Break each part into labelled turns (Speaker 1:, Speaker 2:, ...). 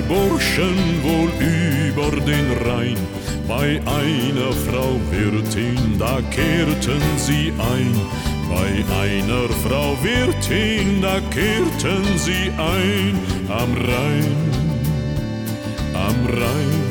Speaker 1: Burschen wohl über den Rhein. Bei einer Frau Wirtin, da kehrten sie ein. Bei einer Frau Wirtin, da kehrten sie ein. Am Rhein, am Rhein.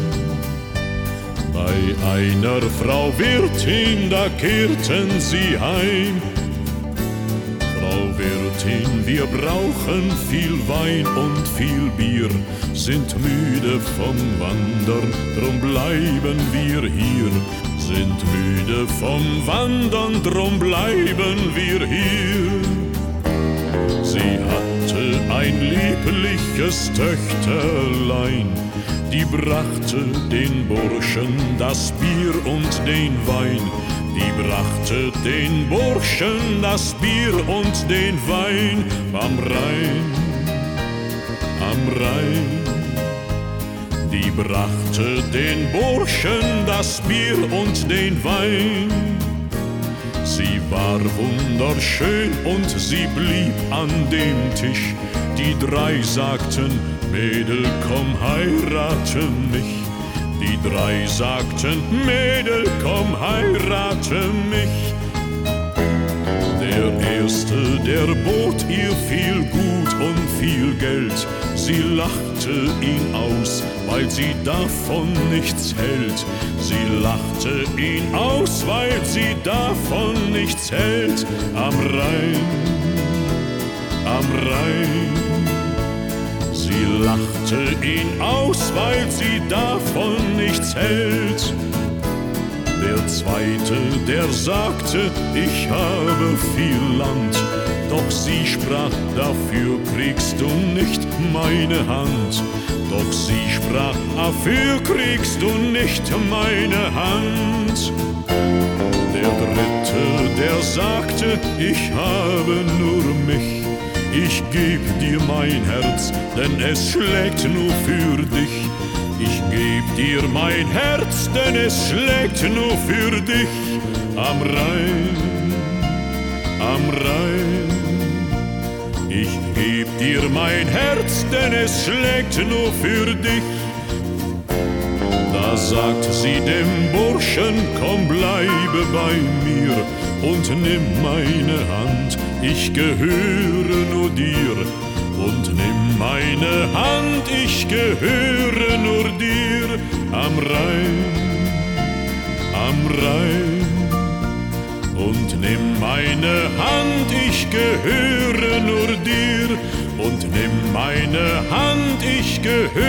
Speaker 1: Bei einer Frau Wirtin, da kehrten sie heim. Frau Wirtin, wir brauchen viel Wein und viel Bier, sind müde vom Wandern, drum bleiben wir hier. Sind müde vom Wandern, drum bleiben wir hier. Sie hatte ein liebliches Töchterlein, die brachte den Burschen das Bier und den Wein. Die brachte den Burschen das Bier und den Wein am Rhein, am Rhein. Die brachte den Burschen das Bier und den Wein. Sie war wunderschön und sie blieb an dem Tisch. Die drei sagten, Mädel, komm, heirate mich. Die drei sagten, Mädel, komm, heirate mich. Der Erste, der bot ihr viel Gut und viel Geld. Sie lachte ihn aus, weil sie davon nichts hält. Sie lachte ihn aus, weil sie davon nichts hält. Am Rhein, am Rhein. Sie lachte ihn aus, weil sie davon nichts hält. Der Zweite, der sagte, ich habe viel Land, doch sie sprach, dafür kriegst du nicht meine Hand. Doch sie sprach, dafür kriegst du nicht meine Hand. Der Dritte, der sagte, ich habe nur mich. Ich geb dir mein Herz, denn es schlägt nur für dich. Ich geb dir mein Herz, denn es schlägt nur für dich. Am Rhein, am Rhein. Ich geb dir mein Herz, denn es schlägt nur für dich. Da sagt sie dem Burschen, komm, bleibe bei mir und nimm meine Hand, ich gehöre nur dir. Und nimm meine Hand, ich gehöre nur dir. Am Rhein, am Rhein. Und nimm meine Hand, ich gehöre nur dir. Und nimm meine Hand, ich gehöre